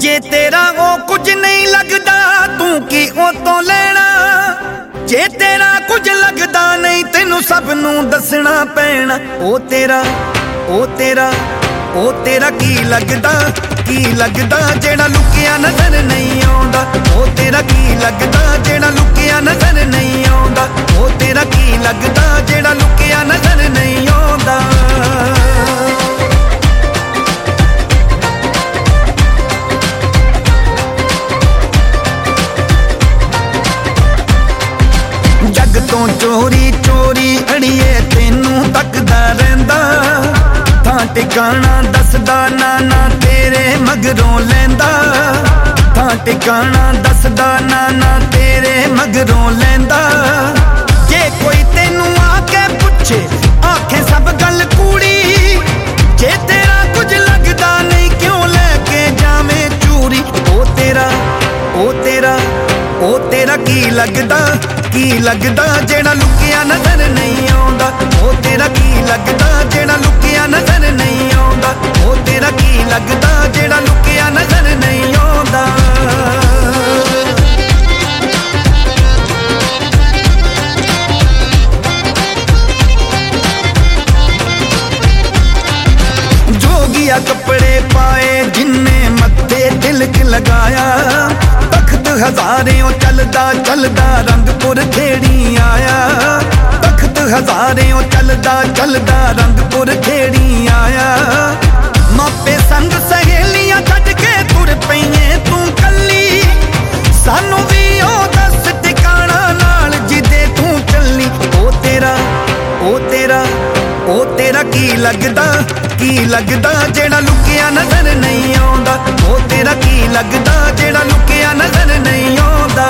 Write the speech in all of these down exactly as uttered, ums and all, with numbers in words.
जे तेरा वो कुछ नहीं लगदा तू की ओ तो लेना। जे तेरा कुछ लगदा नहीं तेनू सब नू दसना पैना। ओ तेरा ओ तेरा ओ तेरा की लगदा की लगदा जेड़ा लुकिया नजर नहीं आउंदा। ओ तेरा की लगदा जेड़ा लुकिया नजर नहीं आउंदा। ओ तेरा की लगदा जेड़ा लुकिया नजर नहीं आउंदा। जग तो चोरी चोरी अड़िए तेनू तकदा रहिंदा। थां टिकाणा दसदा नाना तेरे मगरों लैंदा। थां टिकाणा दसदा नाना तेरे मगरों लैंदा। जे कोई तेनू आके पुछे आखे सब गल कूड़ी। जे तेरा कुछ लगदा नहीं क्यों लैके जावे चूरी। ओ तेरा ओ तेरा ओ तेरा की लगदा की लगदा जेड़ा लुकिया नजर नहीं आउंदा। ओ तेरा की लगदा जेड़ा लुकिया नजर नहीं आउंदा। ओ तेरा की लगदा जेड़ा लुकिया नजर नहीं आउंदा। जोगिया कपड़े पाए जिन्ने मत्थे तिलक लगाया। तख्त हजारियों चलदा चलदा रंगपुर खेड़ी आया। तख्त हजारियों चलदा चलदा रंगपुर खेड़ी आया। मापे संग सहेलियां छड्ड के तुर पईए तू कल्ली। सानू भी ओ दस टिकाणा नाल जिदे तू चलनी। ओ तेरा ओ तेरा ओ तेरा की लगदा की लगदा जेड़ा लुकिया नजर नहीं आउंदा। ओ तेरा की लगदा जेड़ा लुकिया नजर नहीं आउंदा।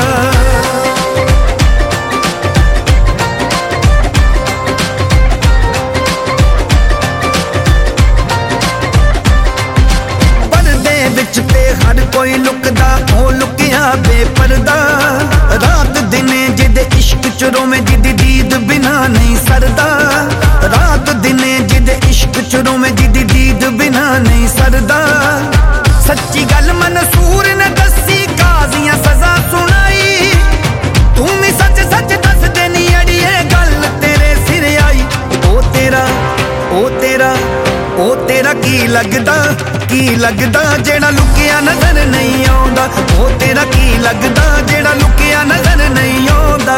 पर्दे विच ते हर कोई लुकदा ओ लुकिया बेपर्दा। रात दिने जिदे इश्क च रोवे जिदी दीद बिना नहीं सरदा। रात दिने जिदे इश्क च रोवे जिदी दीद बिना नहीं सरदा। सच्ची गल मंसूर ने दसी काजियां सजा सुनाई। तू भी सच सच दस देनी अड़िए गल तेरे सिर आई। ओ तेरा ओ तेरा ओ तेरा की लगदा की लगदा जेड़ा लुकिया नजर नहीं आउंदा। ओ तेरा की लगदा जेड़ा लुकिया नजर नहीं आउंदा।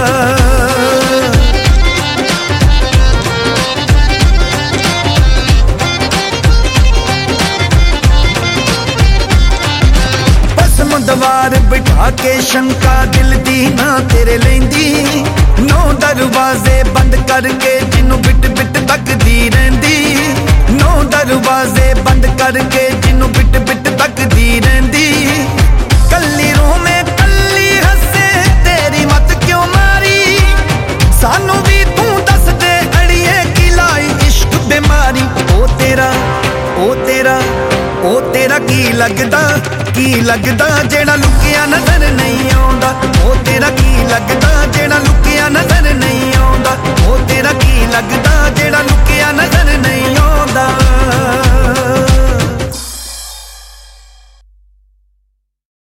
दवार बिठा के शंका दिल दी ना तेरे लेंदी। नौ दरवाजे बंद करके जिन्नू बिट बिट तकदी रहिंदी। नौ दरवाजे बंद करके जिन्नू बिट बिट तकदी रहिंदी। कल्ली रोवे कल्ली हसे तेरी मत क्यों मारी। सानू भी तू दस दे अड़िए की लाई इश्क बीमारी। ओ तेरा ओ तेरा ओ तेरा की लगदा की लगदा जेड़ा लुकिया नजर नहीं आउंदा।